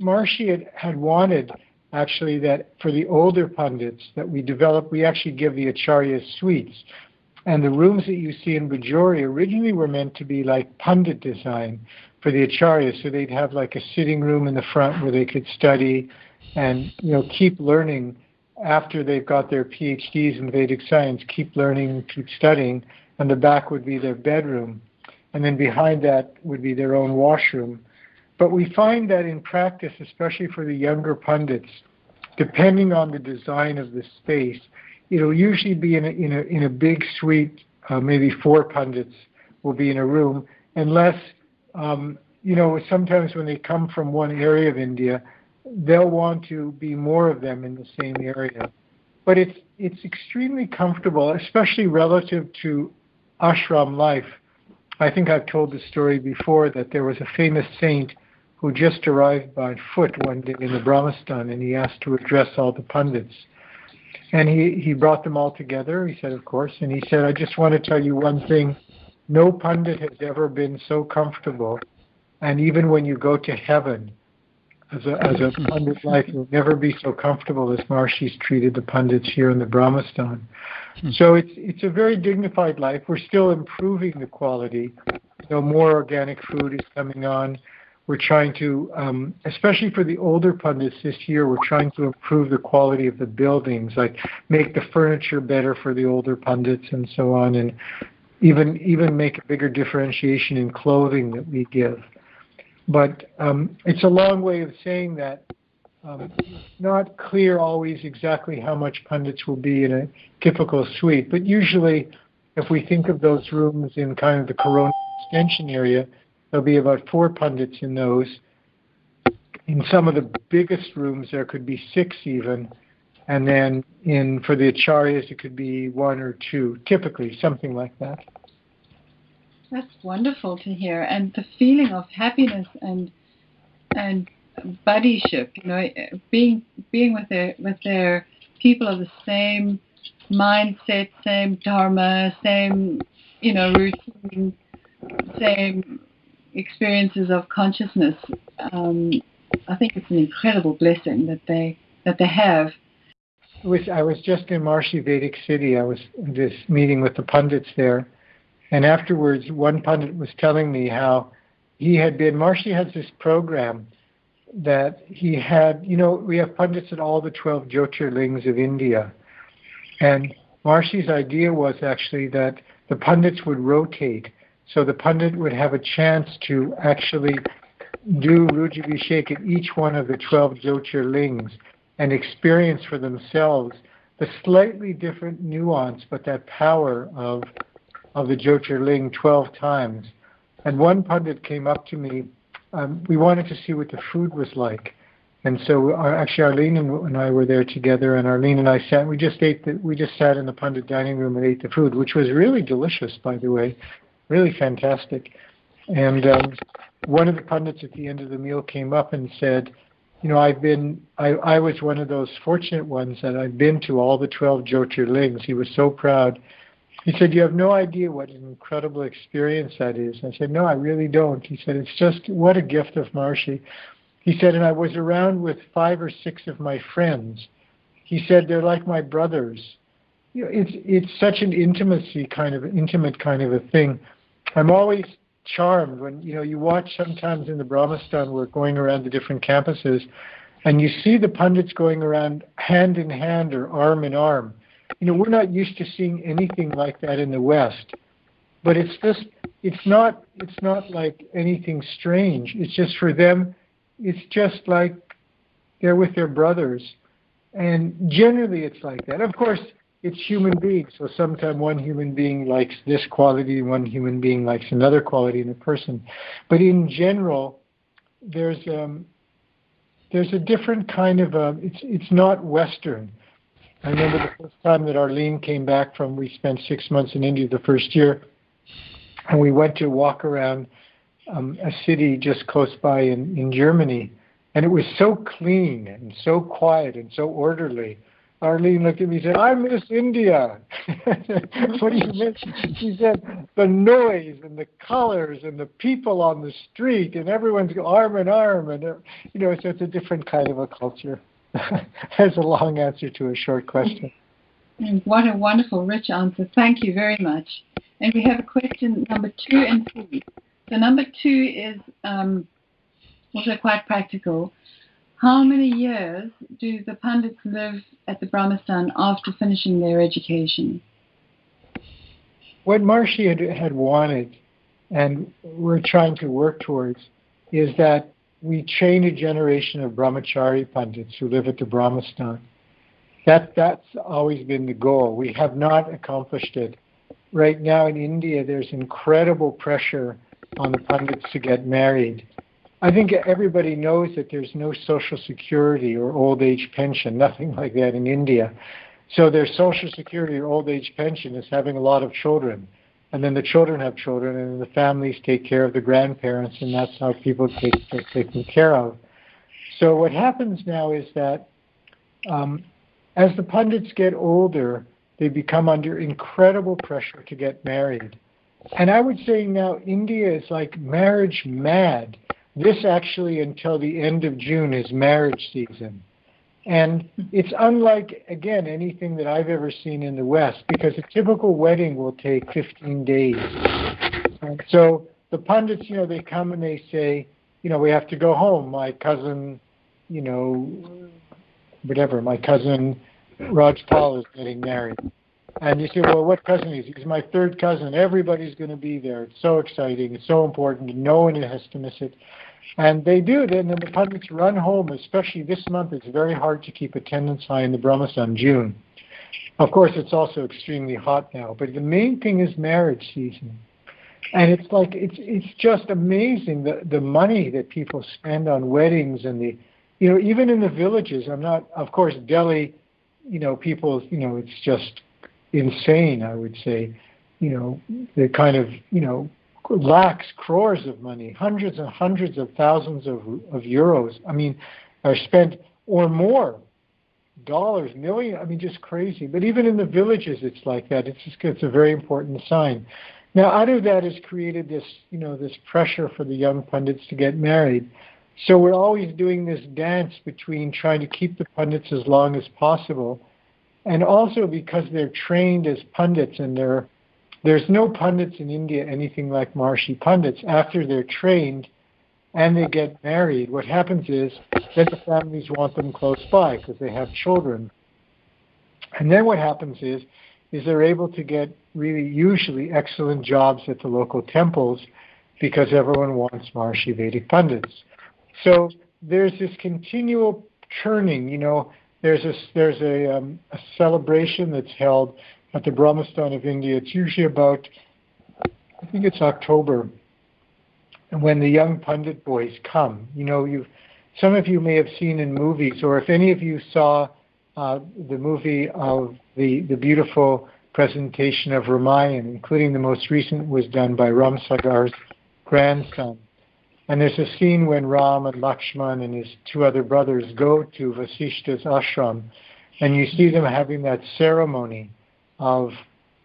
Maharshi had wanted, actually, that for the older pundits that we actually give the Acharya suites. And the rooms that you see in Bajori originally were meant to be like pundit design for the Acharyas. So they'd have like a sitting room in the front where they could study and, keep learning after they've got their PhDs in Vedic science, keep learning, keep studying. And the back would be their bedroom. And then behind that would be their own washroom. But we find that in practice, especially for the younger pundits, depending on the design of the space, it'll usually be in a big suite. Maybe 4 pundits will be in a room, unless sometimes when they come from one area of India, they'll want to be more of them in the same area. But it's extremely comfortable, especially relative to ashram life. I think I've told the story before that there was a famous saint who just arrived by foot one day in the Brahmastan, and he asked to address all the pundits. And he brought them all together, he said, of course, and he said, I just want to tell you one thing. No pundit has ever been so comfortable, and even when you go to heaven, as a pundit life, you'll never be so comfortable as Maharshi's treated the pundits here in the Brahmastan. So it's a very dignified life. We're still improving the quality. More organic food is coming on. We're trying to, especially for the older pundits this year, we're trying to improve the quality of the buildings, like make the furniture better for the older pundits and so on, and even make a bigger differentiation in clothing that we give. But it's a long way of saying that it's not clear always exactly how much pundits will be in a typical suite. But usually, if we think of those rooms in kind of the Corona extension area, there'll be about 4 pundits in those. In some of the biggest rooms, there could be 6 even. And then for the acharyas, it could be 1 or 2, typically, something like that. That's wonderful to hear. And the feeling of happiness and buddyship, being with their people of the same mindset, same dharma, same, routine, same experiences of consciousness. I think it's an incredible blessing that they have. I was just in Maharshi Vedic City. I was in this meeting with the pundits there, and afterwards, one pundit was telling me how he had been. Maharshi has this program that he had. We have pundits at all the 12 Jyotirlings of India, and Maharshi's idea was actually that the pundits would rotate. So the pundit would have a chance to actually do Rujabhishek at each one of the 12 Jyotirlings and experience for themselves the slightly different nuance, but that power of the Jyotirling 12 times. And one pundit came up to me. We wanted to see what the food was like. And so Arlene and I were there together, and Arlene and I sat. We just sat in the pundit dining room and ate the food, which was really delicious, by the way. Really fantastic. And one of the pundits at the end of the meal came up and said, I was one of those fortunate ones that I've been to all the 12 Jyotirlings. He was so proud. He said, you have no idea what an incredible experience that is. I said, no, I really don't. He said, it's just, what a gift of Maharshi. He said, and I was around with 5 or 6 of my friends. He said, they're like my brothers. It's such an intimate kind of a thing. I'm always charmed when, you watch sometimes in the Brahmastan, we're going around the different campuses, and you see the pundits going around hand in hand or arm in arm. We're not used to seeing anything like that in the West. But it's not like anything strange. It's just for them, it's just like they're with their brothers. And generally it's like that. Of course, it's human beings. So sometimes one human being likes this quality and one human being likes another quality in a person. But in general, there's a different kind of it's not Western. I remember the first time that Arlene came back we spent 6 months in India the first year, and we went to walk around a city just close by in Germany, and it was so clean and so quiet and so orderly. Arlene looked at me and said, "I'm Miss India." What do you mean? She said, "The noise and the colors and the people on the street and everyone's arm in arm, and so it's a different kind of a culture." That's a long answer to a short question. And what a wonderful, rich answer. Thank you very much. And we have a question number 2 and 3. So number 2 is also quite practical. How many years do the Pandits live at the Brahmastan after finishing their education? What Maharshi had wanted, and we're trying to work towards, is that we train a generation of brahmachari Pandits who live at the Brahmastan. That's always been the goal. We have not accomplished it. Right now in India, there's incredible pressure on the Pandits to get married. I think everybody knows that there's no social security or old age pension, nothing like that in India. So their social security or old age pension is having a lot of children. And then the children have children, and then the families take care of the grandparents, and that's how people get taken care of. So what happens now is that as the Pandits get older, they become under incredible pressure to get married. And I would say now India is like marriage mad. This actually, until the end of June, is marriage season. And it's unlike, again, anything that I've ever seen in the West, because a typical wedding will take 15 days. And so the Pandits, they come and they say, we have to go home. My cousin, my cousin Rajpal is getting married. And you say, well, what cousin is he? He's my third cousin. Everybody's going to be there. It's so exciting. It's so important. No one has to miss it. And they do. Then the Pandits run home, especially this month. It's very hard to keep attendance high in the Brahmastan, June. Of course, it's also extremely hot now. But the main thing is marriage season. And it's like, it's just amazing, the money that people spend on weddings and even in the villages. Of course, Delhi, people, it's just insane, I would say. The kind of, lakhs, crores of money, hundreds and hundreds of thousands of euros, are spent, or more, dollars, millions, just crazy. But even in the villages, it's like that. It's a very important sign. Now, out of that has created this, this pressure for the young Pandits to get married. So we're always doing this dance between trying to keep the Pandits as long as possible, and also because they're trained as Pandits, and there's no Pandits in India anything like Maharshi Pandits. After they're trained and they get married, what happens is that the families want them close by because they have children. And then what happens is they're able to get really usually excellent jobs at the local temples because everyone wants Maharshi Vedic Pandits. So there's this continual churning. There's a celebration that's held at the Brahmastan of India. It's usually about, I think it's October, when the young Pandit boys come. Some of you may have seen in movies, or if any of you saw the movie of the beautiful presentation of Ramayana, including the most recent was done by Ram Sagar's grandson. And there's a scene when Ram and Lakshman and his two other brothers go to Vasishta's ashram, and you see them having that ceremony of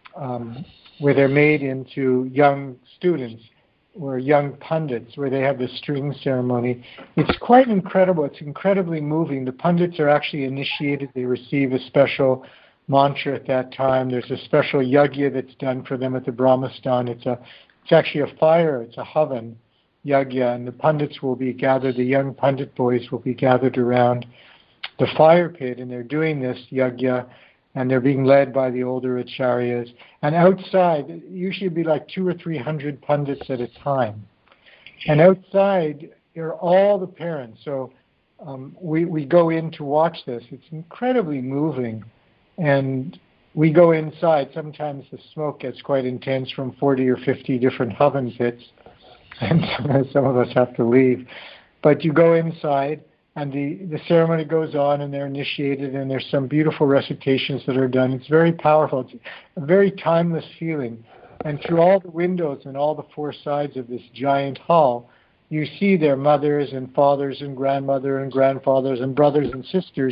where they're made into young students or young Pandits, where they have the string ceremony. It's quite incredible. It's incredibly moving. The Pandits are actually initiated. They receive a special mantra at that time. There's a special yagya that's done for them at the Brahmastan. It's actually a fire. It's a havan yagya, and the Pandits will be gathered. The young Pandit boys will be gathered around the fire pit, and they're doing this yagya, and they're being led by the older acharyas. And outside, it usually be like 200 or 300 Pandits at a time. And outside, there are all the parents. So we go in to watch this. It's incredibly moving. And we go inside. Sometimes the smoke gets quite intense from 40 or 50 different havan pits, and some of us have to leave. But you go inside, and the ceremony goes on, and they're initiated, and there's some beautiful recitations that are done. It's very powerful. It's a very timeless feeling. And through all the windows and all the four sides of this giant hall, you see their mothers and fathers and grandmother and grandfathers and brothers and sisters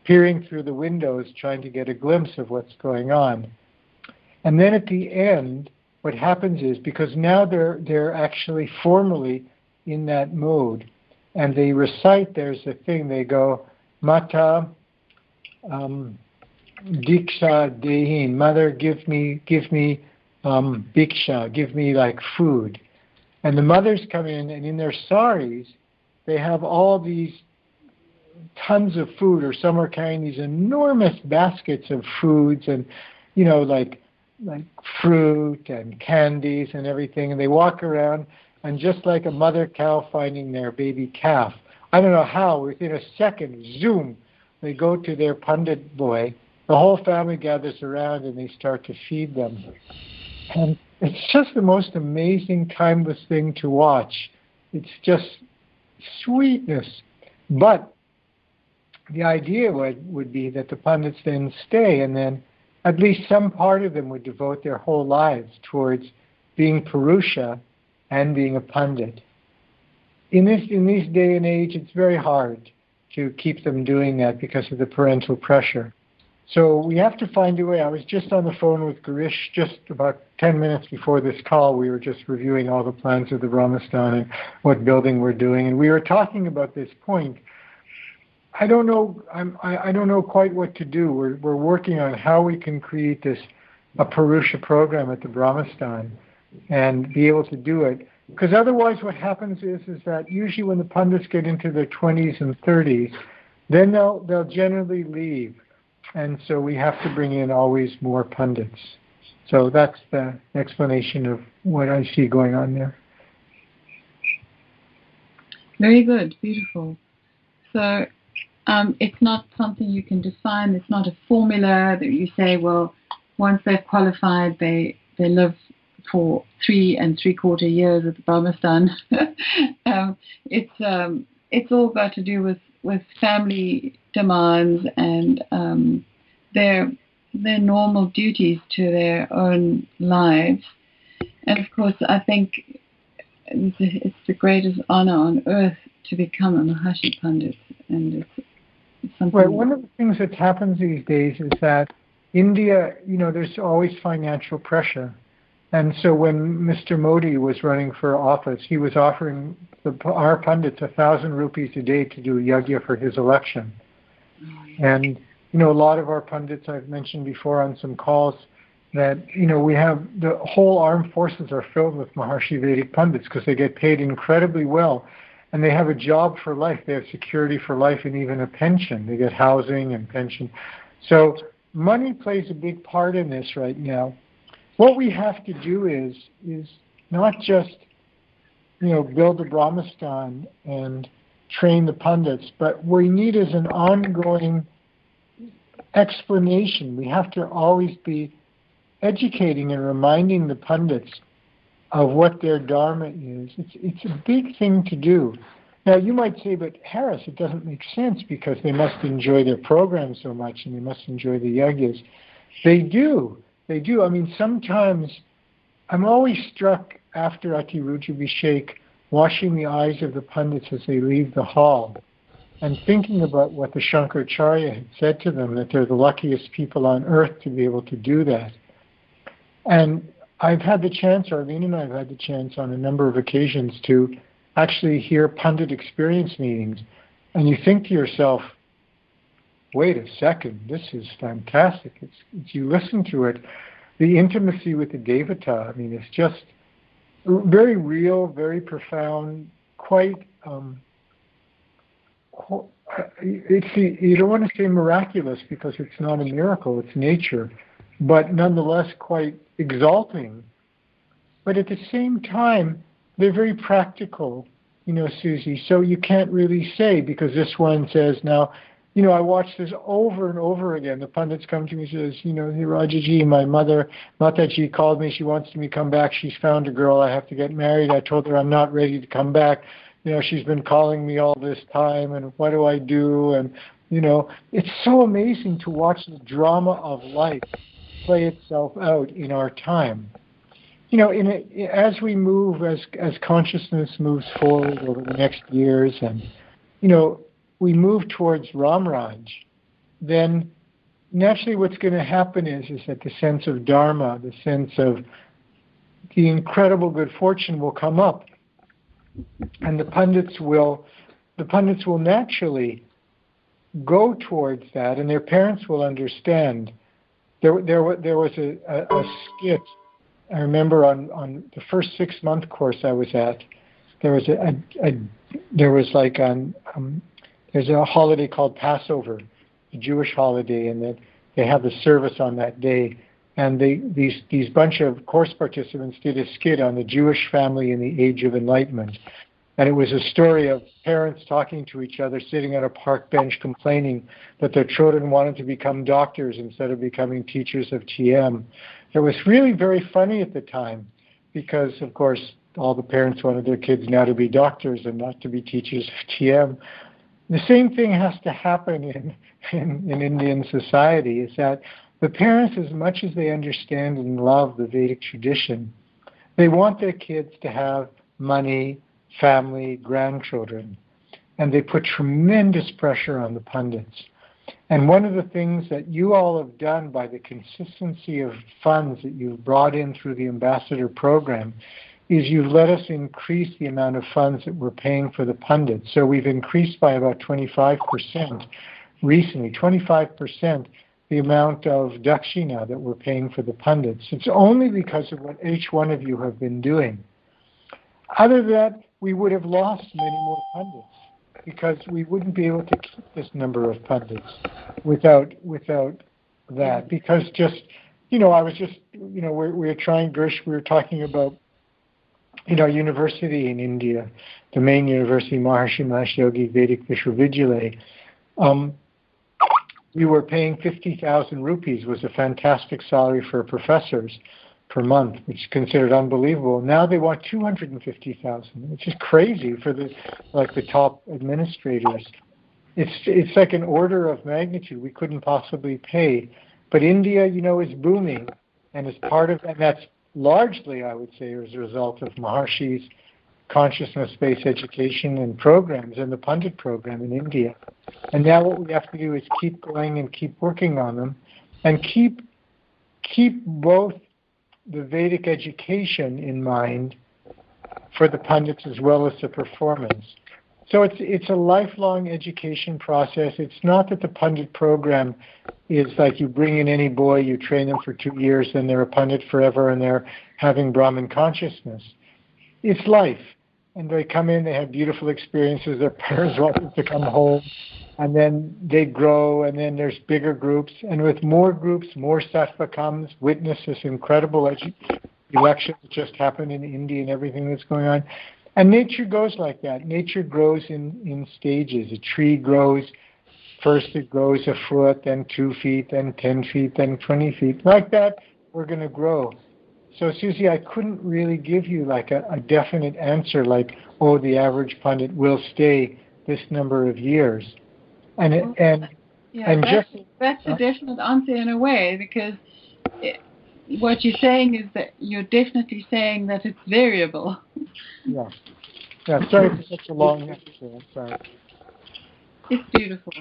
peering through the windows, trying to get a glimpse of what's going on. And then at the end, what happens is, because now they're actually formally in that mode, and they recite, there's a thing, they go, Mata Diksha Dehin, Mother, give me Diksha, give me like food. And the mothers come in their saris, they have all these tons of food, or some are carrying these enormous baskets of foods and, like fruit and candies and everything. And they walk around, and just like a mother cow finding their baby calf, I don't know how, within a second, zoom, they go to their Pandit boy. The whole family gathers around and they start to feed them. And it's just the most amazing, timeless thing to watch. It's just sweetness. But the idea would be that the Pandits then stay, and then at least some part of them would devote their whole lives towards being Purusha and being a Pandit. In this day and age, it's very hard to keep them doing that because of the parental pressure. So we have to find a way. I was just on the phone with Girish just about 10 minutes before this call. We were just reviewing all the plans of the Brahmastan and what building we're doing, and we were talking about this point. I don't know. I don't know quite what to do. We're working on how we can create a Purusha program at the Brahmastan and be able to do it. Because otherwise, what happens is that usually when the Pandits get into their 20s and 30s, then they'll generally leave. And so we have to bring in always more Pandits. So that's the explanation of what I see going on there. Very good, beautiful. So it's not something you can define. It's not a formula that you say, well, once they've qualified, they live for 3 3/4 years at the Brahmastan. It's all got to do with family demands and their normal duties to their own lives. And of course, I think it's the greatest honor on earth to become a Maharshi Pandit, and it's something. Right. One of the things that happens these days is that India, there's always financial pressure. And so when Mr. Modi was running for office, he was offering our Pandits 1,000 rupees a day to do yajna for his election. Oh, yeah. And, a lot of our Pandits, I've mentioned before on some calls, that, we have the whole armed forces are filled with Maharshi Vedic Pandits because they get paid incredibly well. And they have a job for life. They have security for life and even a pension. They get housing and pension. So money plays a big part in this right now. What we have to do is not just, build a Brahmastan and train the Pandits, but what we need is an ongoing explanation. We have to always be educating and reminding the Pandits of what their Dharma is. It's a big thing to do. Now, you might say, but Harris, it doesn't make sense because they must enjoy their program so much and they must enjoy the yajnas. They do. They do. I mean, sometimes I'm always struck after Atirudra washing the eyes of the Pandits as they leave the hall and thinking about what the Shankaracharya had said to them, that they're the luckiest people on earth to be able to do that. And I've had the chance, Arlene and I have had the chance on a number of occasions to actually hear Pandit experience meetings. And you think to yourself, wait a second, this is fantastic. It's you listen to it, the intimacy with the Devata, I mean, it's just very real, very profound, quite, you don't want to say miraculous because it's not a miracle, it's nature, but nonetheless quite exalting. But at the same time, they're very practical, Susie, so you can't really say, because this one says now, I watch this over and over again. The Pandits come to me and says, Rajaji, my mother, Mataji called me. She wants me to come back. She's found a girl. I have to get married. I told her I'm not ready to come back. She's been calling me all this time, and what do I do? And, it's so amazing to watch the drama of life play itself out in our time. As we move, as consciousness moves forward over the next years, and, we move towards Ramraj, then naturally what's going to happen is that the sense of dharma, the sense of the incredible good fortune will come up, and the pundits will naturally go towards that, and their parents will understand. There was a skit. I remember on the first 6-month course I was at. There's a holiday called Passover, a Jewish holiday, and that they have the service on that day. And these bunch of course participants did a skit on the Jewish family in the Age of Enlightenment. And it was a story of parents talking to each other, sitting on a park bench complaining that their children wanted to become doctors instead of becoming teachers of TM. It was really very funny at the time because, of course, all the parents wanted their kids now to be doctors and not to be teachers of TM. The same thing has to happen in Indian society, is that the parents, as much as they understand and love the Vedic tradition, they want their kids to have money, family, grandchildren, and they put tremendous pressure on the pundits. And one of the things that you all have done by the consistency of funds that you've brought in through the Ambassador program is you've let us increase the amount of funds that we're paying for the pundits. So we've increased by about 25% recently, 25% the amount of dakshina that we're paying for the pundits. It's only because of what each one of you have been doing. Other than that, we would have lost many more pundits because we wouldn't be able to keep this number of pundits without that. Because we were talking about, university in India, the main university, Maharishi Mahesh Yogi Vedic Vishwavidyalaya. We were paying 50,000 rupees, was a fantastic salary for professors per month, which is considered unbelievable. Now they want 250,000, which is crazy for the top administrators. It's like an order of magnitude we couldn't possibly pay. But India, is booming, and as part of, and that's largely, I would say, as a result of Maharshi's consciousness-based education and programs and the Pundit program in India. And now what we have to do is keep going and keep working on them, and keep both the Vedic education in mind for the pundits as well as the performance. So it's a lifelong education process. It's not that the pundit program is like you bring in any boy, you train them for 2 years, and they're a pundit forever and they're having Brahman consciousness. It's life. And they come in, they have beautiful experiences, their parents want them to come home, and then they grow, and then there's bigger groups. And with more groups, more sattva comes. Witness this incredible election that just happened in India and everything that's going on. And nature goes like that. Nature grows in stages. A tree grows, first it grows a foot, then 2 feet, then 10 feet, then 20 feet. Like that, we're going to grow. So, Susie, I couldn't really give you like a definite answer like, oh, the average pundit will stay this number of years. That's a definite answer in a way, because what you're saying is that you're definitely saying that it's variable. Yeah. Sorry for such a long answer. I'm sorry. It's beautiful.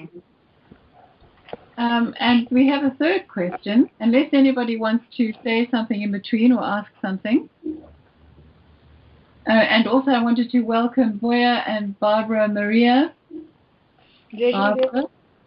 And we have a third question, unless anybody wants to say something in between or ask something. And also I wanted to welcome Boya and Barbara Maria. Barbara.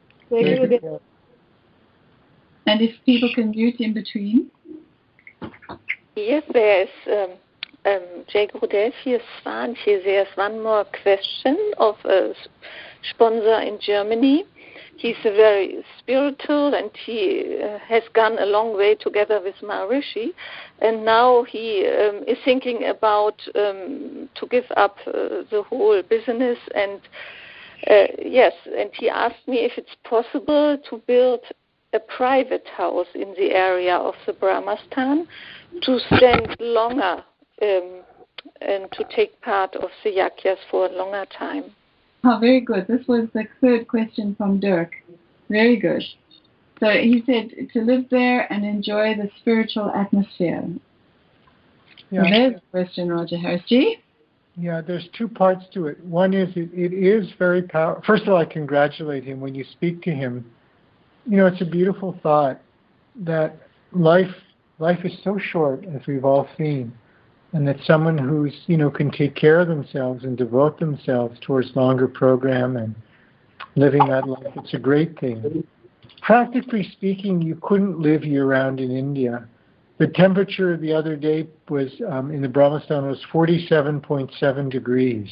And if people can mute in between. Yes, there is Jay Gurudev here, Swan. There's one more question of a sponsor in Germany. He's very spiritual, and he has gone a long way together with Maharishi, and now he is thinking about to give up the whole business. And yes, and he asked me if it's possible to build a private house in the area of the Brahmastan to stand longer and to take part of the yagyas for a longer time. Oh, very good. This was the third question from Dirk. Very good. So he said to live there and enjoy the spiritual atmosphere. Yeah. So there's a question, Roger Harrisji. Yeah, there's 2 parts to it. One is it is very powerful. First of all, I congratulate him when you speak to him. it's a beautiful thought that life is so short, as we've all seen, and that someone who's, can take care of themselves and devote themselves towards longer program and living that life, it's a great thing. Practically speaking, you couldn't live year-round in India. The temperature the other day was, in the Brahmastan, was 47.7 degrees.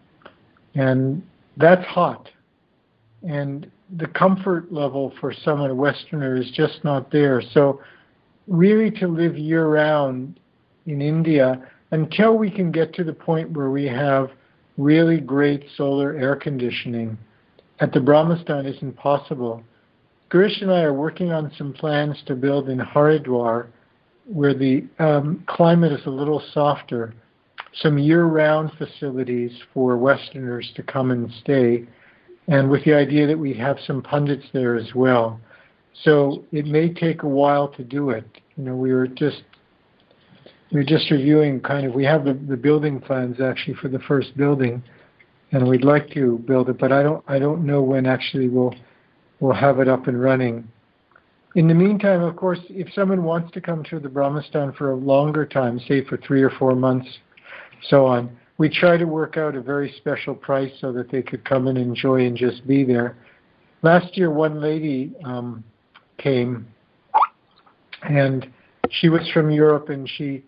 And that's hot. And the comfort level for someone, a Westerner, is just not there. So really to live year-round in India, until we can get to the point where we have really great solar air conditioning, at the Brahmastan isn't possible. Girish and I are working on some plans to build in Haridwar, where the climate is a little softer, some year-round facilities for Westerners to come and stay, and with the idea that we have some pundits there as well. So it may take a while to do it. We're just reviewing we have the building plans actually for the first building, and we'd like to build it, but I don't know when actually we'll have it up and running. In the meantime, of course, if someone wants to come to the Brahmastan for a longer time, say for 3 or 4 months, so on, we try to work out a very special price so that they could come and enjoy and just be there. Last year, one lady came, and she was from Europe, and she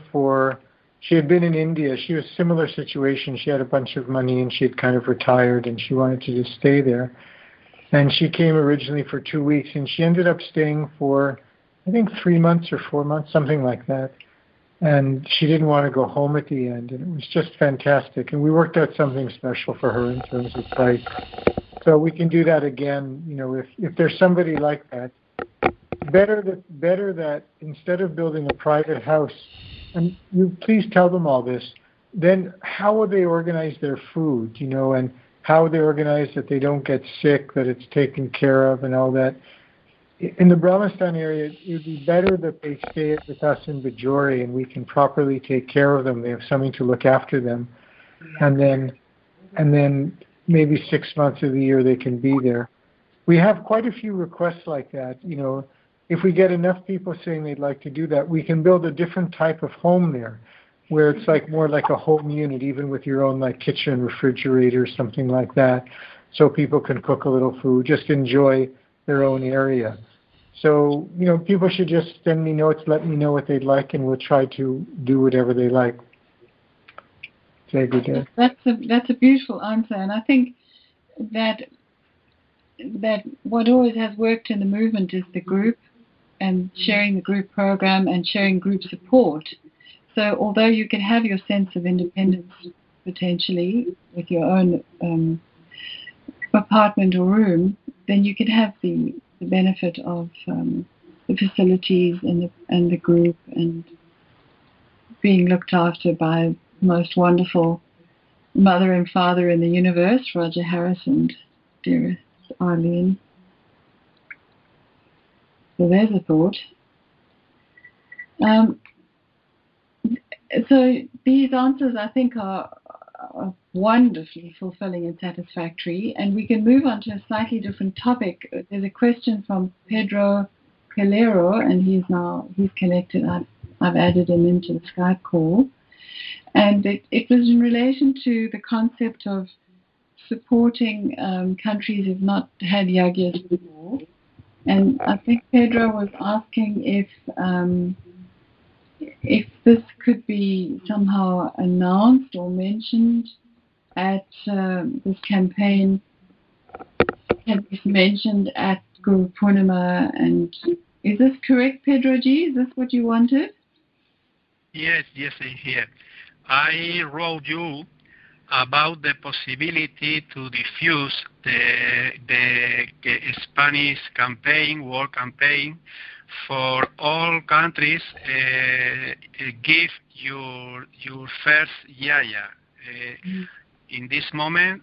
had been in India. She was a similar situation. She had a bunch of money, and she had kind of retired, and she wanted to just stay there. And she came originally for 2 weeks, and she ended up staying for, I think, 3 months or 4 months, something like that. And she didn't want to go home at the end, and it was just fantastic. And we worked out something special for her in terms of price. So we can do that again, if there's somebody like that. Better that instead of building a private house, and you please tell them all this, then how will they organize their food, and how they organize that they don't get sick, that it's taken care of and all that. In the Brahmastan area, it would be better that they stay with us in Bajori and we can properly take care of them. They have something to look after them. And then maybe 6 months of the year they can be there. We have quite a few requests like that. If we get enough people saying they'd like to do that, we can build a different type of home there, where it's more like a home unit, even with your own kitchen, refrigerator, something like that, so people can cook a little food, just enjoy their own area. So, people should just send me notes, let me know what they'd like, and we'll try to do whatever they like. That's a beautiful answer, and I think that what always has worked in the movement is the group, and sharing the group program and sharing group support. So although you can have your sense of independence potentially with your own apartment or room, then you can have the benefit of the facilities and the group and being looked after by the most wonderful mother and father in the universe, Roger Harris and dearest Arlene. So there's a thought. So these answers, I think, are wonderfully fulfilling and satisfactory. And we can move on to a slightly different topic. There's a question from Pedro Calero, and he's connected. I've added him into the Skype call. And it was in relation to the concept of supporting countries who've not had yagyas before. And I think Pedro was asking if this could be somehow announced or mentioned at this campaign, can be mentioned at Guru Purnima. And is this correct, Pedro G? Is this what you wanted? Yes, I'm here. I wrote you about the possibility to diffuse the Spanish campaign, war campaign, for all countries. Give your first yaya. In this moment,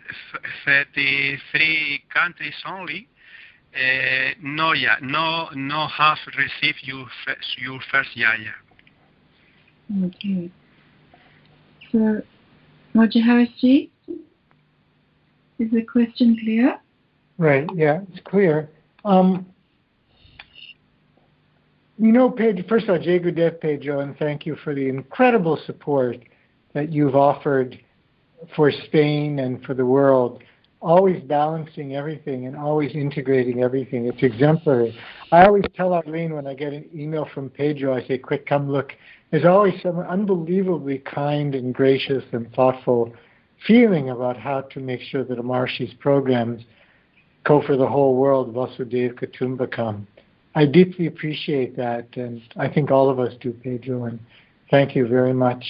33 countries only no have received your first yaya. Okay. So, Roger Harris G, is the question clear? Right. Yeah, it's clear. Pedro, first of all, Jai Gurudev, Pedro, and thank you for the incredible support that you've offered for Spain and for the world, always balancing everything and always integrating everything. It's exemplary. I always tell Arlene when I get an email from Pedro, I say, quick, come look. There's always some unbelievably kind and gracious and thoughtful feeling about how to make sure that Maharshi's programs go for the whole world, Vasudhaiva Kutumbakam. I deeply appreciate that, and I think all of us do, Pedro, and thank you very much.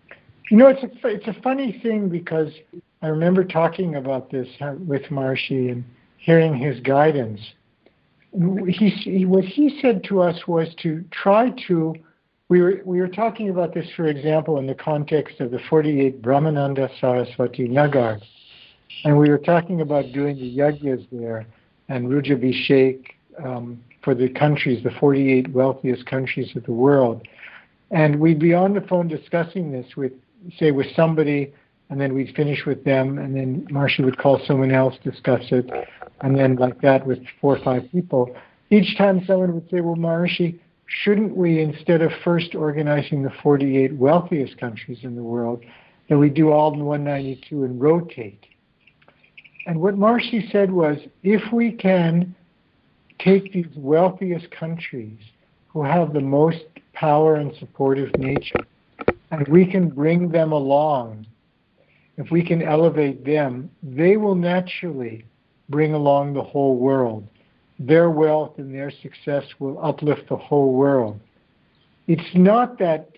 It's a funny thing because I remember talking about this with Maharshi and hearing his guidance. What he said to us was to try to, we were talking about this, for example, in the context of the 48 Brahmananda Saraswati Nagar, and we were talking about doing the yajnas there and Rujabhishek for the countries, the 48 wealthiest countries of the world. And we'd be on the phone discussing this with somebody, and then we'd finish with them, and then Maharshi would call someone else, discuss it, and then like that with 4 or 5 people. Each time someone would say, well, Maharshi, shouldn't we, instead of first organizing the 48 wealthiest countries in the world, that we do all in 192 and rotate? And what Maharshi said was, if we can take these wealthiest countries who have the most power and supportive nature, and we can bring them along, if we can elevate them, they will naturally bring along the whole world. Their wealth and their success will uplift the whole world. It's not that,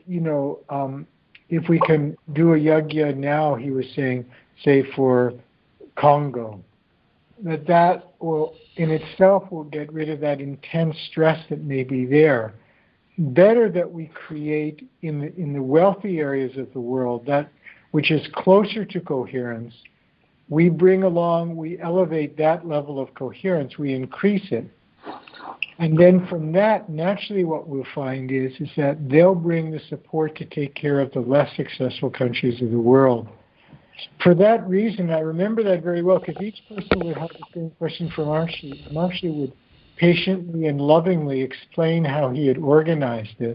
if we can do a yajna now, he was saying, say for Congo, that will in itself will get rid of that intense stress that may be there. Better that we create in the wealthy areas of the world that which is closer to coherence. We bring along, we elevate that level of coherence, we increase it. And then from that, naturally what we'll find is that they'll bring the support to take care of the less successful countries of the world. For that reason, I remember that very well, because each person would have the same question from Maharshi. Maharshi would patiently and lovingly explain how he had organized this.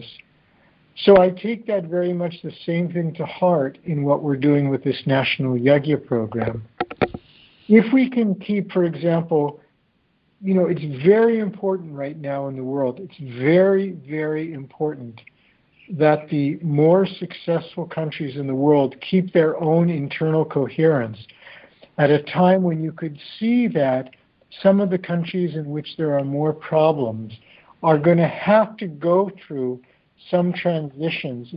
So I take that very much the same thing to heart in what we're doing with this National Yajna program. If we can keep, for example, it's very important right now in the world, it's very, very important that the more successful countries in the world keep their own internal coherence at a time when you could see that some of the countries in which there are more problems are going to have to go through some transitions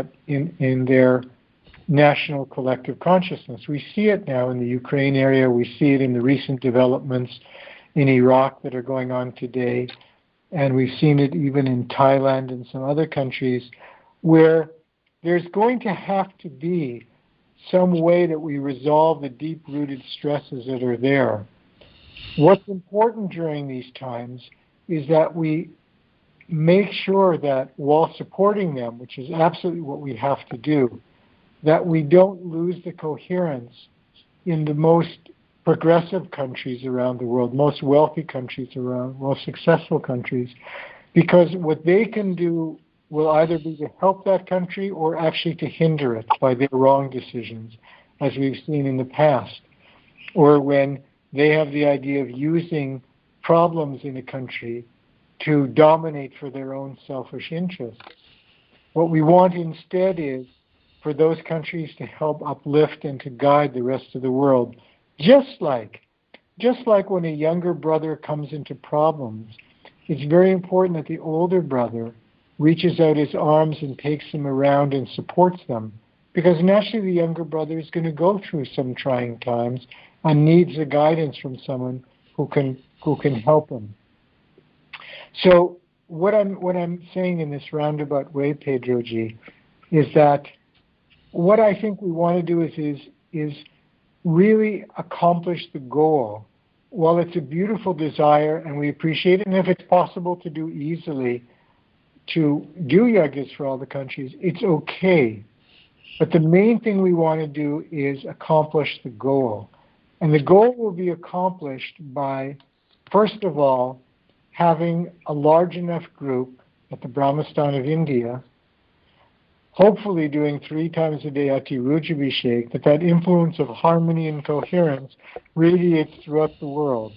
in their national collective consciousness. We see it now in the Ukraine area, we see it in the recent developments in Iraq that are going on today, and we've seen it even in Thailand and some other countries where there's going to have to be some way that we resolve the deep-rooted stresses that are there. What's important during these times is that we make sure that while supporting them, which is absolutely what we have to do, that we don't lose the coherence in the most progressive countries around the world, most wealthy countries around, most successful countries, because what they can do will either be to help that country or actually to hinder it by their wrong decisions, as we've seen in the past, or when they have the idea of using problems in a country to dominate for their own selfish interests. What we want instead is for those countries to help uplift and to guide the rest of the world. Just like when a younger brother comes into problems, it's very important that the older brother reaches out his arms and takes them around and supports them, because naturally the younger brother is going to go through some trying times and needs the guidance from someone who can help him. So what I'm saying in this roundabout way, Pedro G, is that what I think we want to do is really accomplish the goal. While it's a beautiful desire and we appreciate it, and if it's possible to do easily, to do yajnas for all the countries, it's okay. But the main thing we want to do is accomplish the goal. And the goal will be accomplished by, first of all, having a large enough group at the Brahmastan of India, hopefully doing 3 times a day Ati Rujabhishek, that influence of harmony and coherence radiates throughout the world.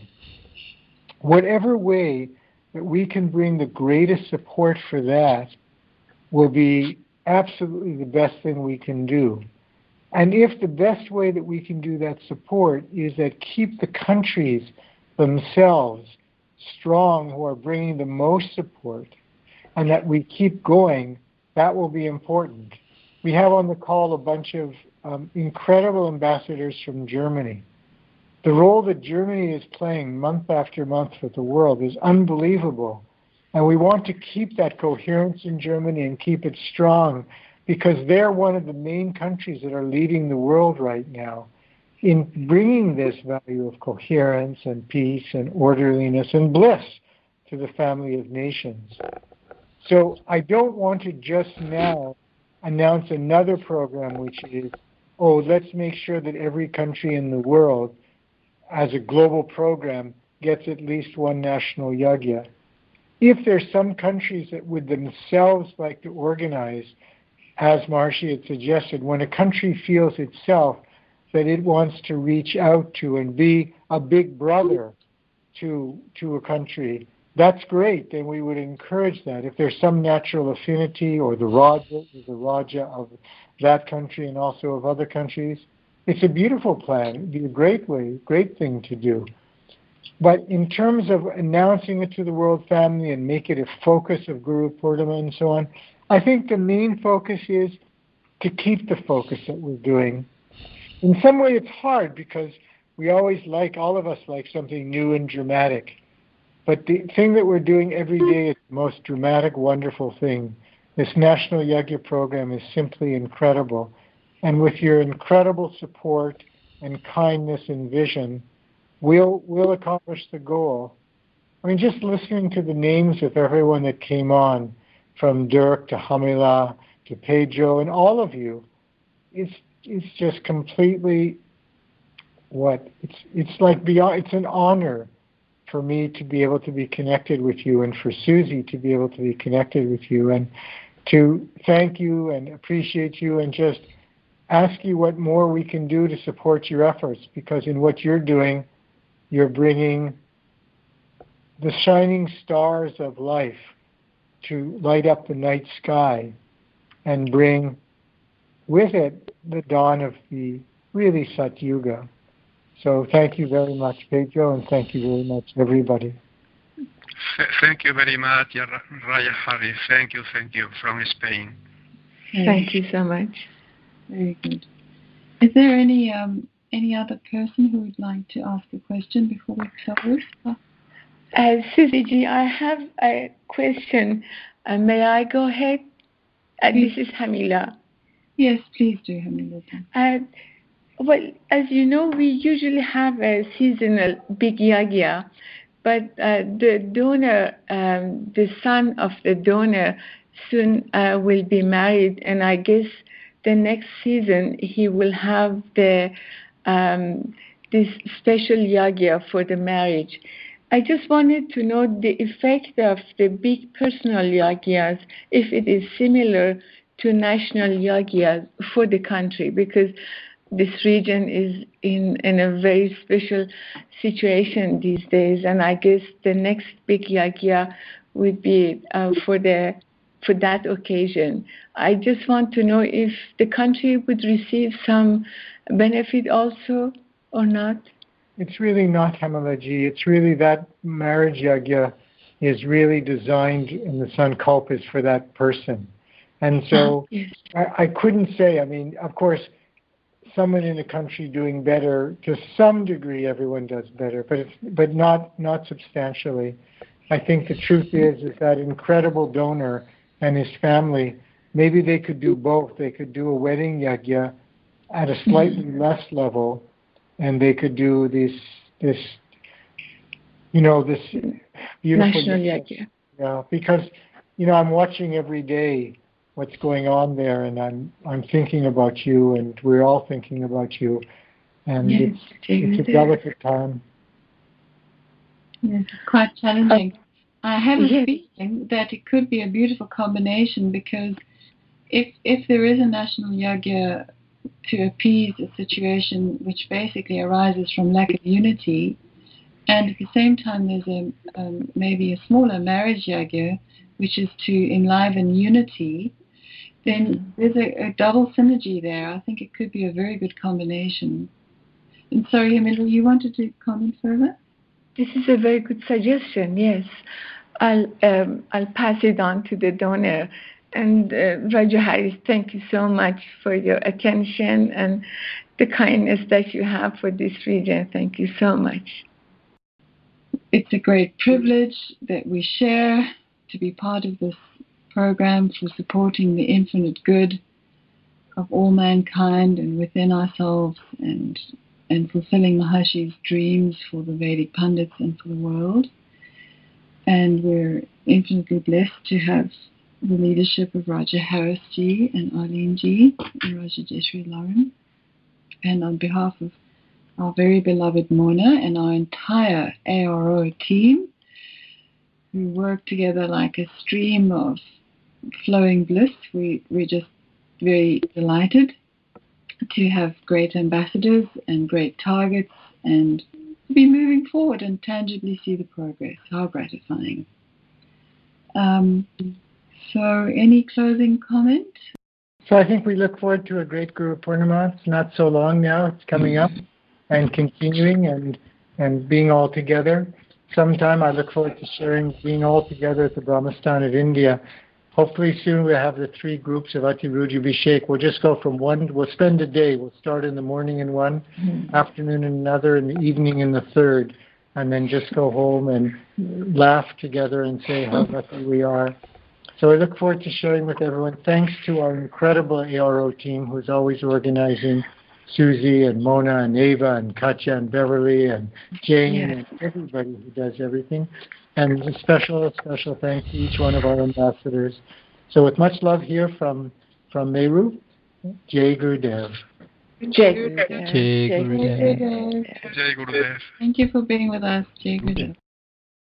Whatever way that we can bring the greatest support for that will be absolutely the best thing we can do. And if the best way that we can do that support is that keep the countries themselves strong who are bringing the most support, and that we keep going, that will be important. We have on the call a bunch of incredible ambassadors from Germany. The role that Germany is playing month after month with the world is unbelievable. And we want to keep that coherence in Germany and keep it strong, because they're one of the main countries that are leading the world right now in bringing this value of coherence and peace and orderliness and bliss to the family of nations. So I don't want to just now announce another program which is, let's make sure that every country in the world as a global program gets at least one national yagya. If there's some countries that would themselves like to organize, as Maharshi had suggested, when a country feels itself that it wants to reach out to and be a big brother to a country, that's great, then we would encourage that. If there's some natural affinity, or the Raja of that country and also of other countries, it's a beautiful plan. It would be a great thing to do. But in terms of announcing it to the world family and make it a focus of Guru Purnima and so on, I think the main focus is to keep the focus that we're doing. In some way it's hard because we always all of us like something new and dramatic. But the thing that we're doing every day is the most dramatic, wonderful thing. This National Yagya program is simply incredible. And with your incredible support and kindness and vision, we'll accomplish the goal. I mean, just listening to the names of everyone that came on, from Dirk to Hamila to Pedro and all of you, it's just completely it's like beyond. It's an honor for me to be able to be connected with you, and for Susie to be able to be connected with you, and to thank you and appreciate you, and just ask you what more we can do to support your efforts, because in what you're doing, you're bringing the shining stars of life to light up the night sky and bring with it the dawn of the really Satyuga. So thank you very much, Pedro, and thank you very much, everybody. Thank you very much, Raya Hari. Thank you from Spain. Thank you so much. Very good. Is there any other person who would like to ask a question before we close? Susie G, I have a question. May I go ahead? This is Hamila. Yes, please do, Hamila. Well, as you know, we usually have a seasonal big yagya, but the donor, the son of the donor, soon will be married, and I guess the next season he will have this special yagya for the marriage. I just wanted to know the effect of the big personal yagyas, if it is similar to national yagyas for the country, because this region is in a very special situation these days, and I guess the next big yagya would be for that occasion. I just want to know if the country would receive some benefit also or not. It's really not, Hamalaji. It's really that marriage yagya is really designed, and the sankalp is for that person. And so yes. I couldn't say, I mean, of course, someone in a country doing better, to some degree everyone does better, but not substantially. I think the truth is that incredible donor and his family, maybe they could do both. They could do a wedding yagya at a slightly less level, and they could do this beautiful national yagya. Yeah, because I'm watching every day what's going on there, and I'm thinking about you, and we're all thinking about you, and yes, it's a delicate time. Yes, it's quite challenging. I have a Yes. feeling that it could be a beautiful combination, because if there is a national yagya to appease a situation which basically arises from lack of unity, and at the same time there's maybe a smaller marriage yagya which is to enliven unity, then there's a double synergy there. I think it could be a very good combination. And sorry, Himila, you wanted to comment further? This is a very good suggestion. Yes, I'll pass it on to the donor. And Raja Harris, thank you so much for your attention and the kindness that you have for this region. Thank you so much. It's a great privilege that we share to be part of this program for supporting the infinite good of all mankind and within ourselves, and fulfilling Maharshi's dreams for the Vedic Pandits and for the world. And we're infinitely blessed to have the leadership of Raja Harris Ji and Arlene Ji and Raja Jeshri Lauren. And on behalf of our very beloved Mona and our entire ARO team, we work together like a stream of flowing bliss. We're just very delighted to have great ambassadors and great targets, and to be moving forward and tangibly see the progress. How gratifying. So any closing comment? So I think we look forward to a great Guru Purnima. It's not so long now. It's coming up and continuing and being all together. Sometime I look forward to sharing being all together at the Brahmastan of India. Hopefully soon we'll have the 3 groups of Ati Ruju Abhishek. We'll just go from one. We'll spend a day. We'll start in the morning in one, afternoon in another, and the evening in the third, and then just go home and laugh together and say how lucky we are. So I look forward to sharing with everyone. Thanks to our incredible ARO team who's always organizing, Susie and Mona and Ava and Katya and Beverly and Jane and everybody who does everything. And a special thanks to each one of our ambassadors. So with much love here from Meru, Jai Gurudev. Jai Gurudev. Jai Gurudev. Jai Gurudev. Thank you for being with us, Jai Gurudev.